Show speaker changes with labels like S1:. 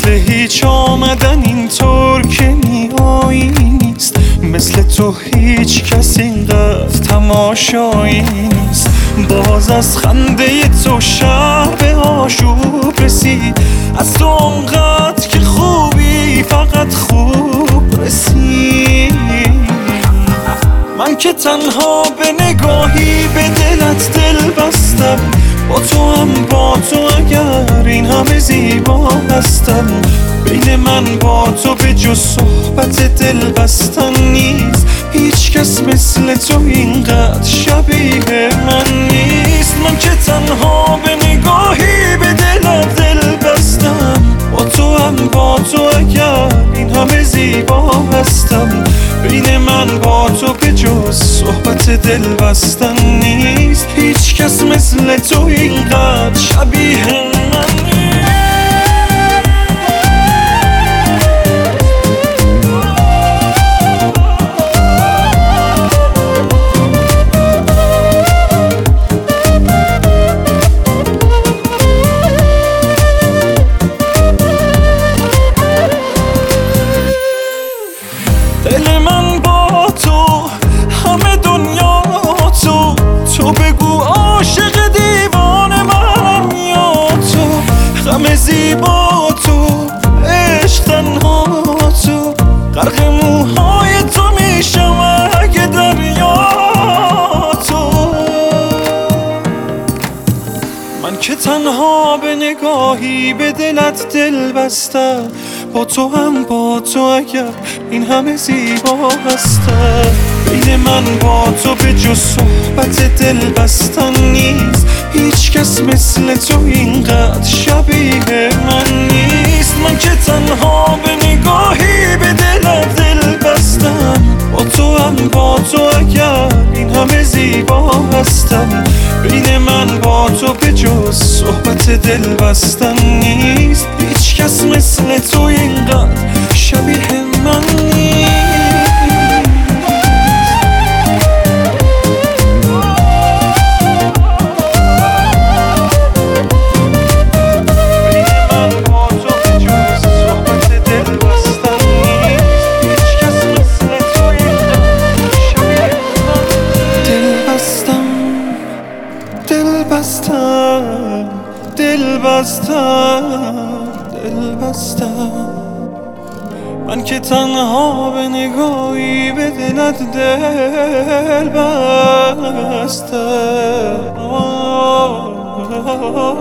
S1: مثل هیچ آمدن اینطور که میایی نیست، مثل تو هیچ کس اینقدر تماشایی نیست. باز از خنده تو شب آشوب رسید، از تو اونقدر که خوبی فقط خوب رسید. من که تنها به نگاهی به دلت دل بستم، با تو هم با تو اگر این همه زیبا هستم. بین من با تو به جز صحبت دل بستن نیست، هیچ کس مثل تو اینقدر شبیه من نیست. من که تنها به نگاهی به دلت دل بستم، با تو هم با تو اگر این همه زیبا هستم. بین من با تو به جز صحبت دل بستن نیست، هیچ کس مثل تو اینقدر شبیه من نیست. دل من با تو، همه دنیا تو، تو بگو عاشق دیوانه من یا تو. غم زیبا تو، عشق تنها تو، غرق موهای تو میشم اگه دریا تو. من که تنها به نگاهی به دلت دل بستم، با تو هم با تو اگر این همه زیبا هستم. بین من با تو به جز صحبت دل بستن نیست، هیچ کس مثل تو اینقدر شبیه من نیست. من که تنها به نگاهی به دلت دل بستم، با تو هم با تو اگر این همه زیبا هستم. بین من با تو به جز صحبت دل بستن نیست، هیچ کس مثل تو اینقدر شبیه من نیست. دل بستم من که تنها به نگاهی به دلت دل بستم.